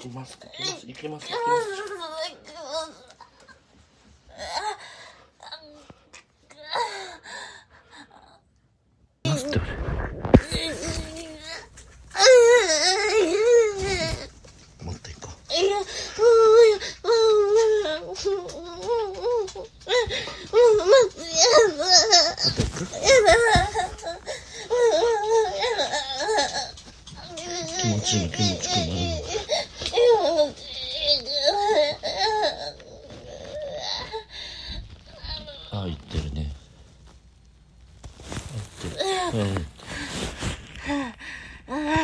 きます。いきます。もっと行こう。あと行く？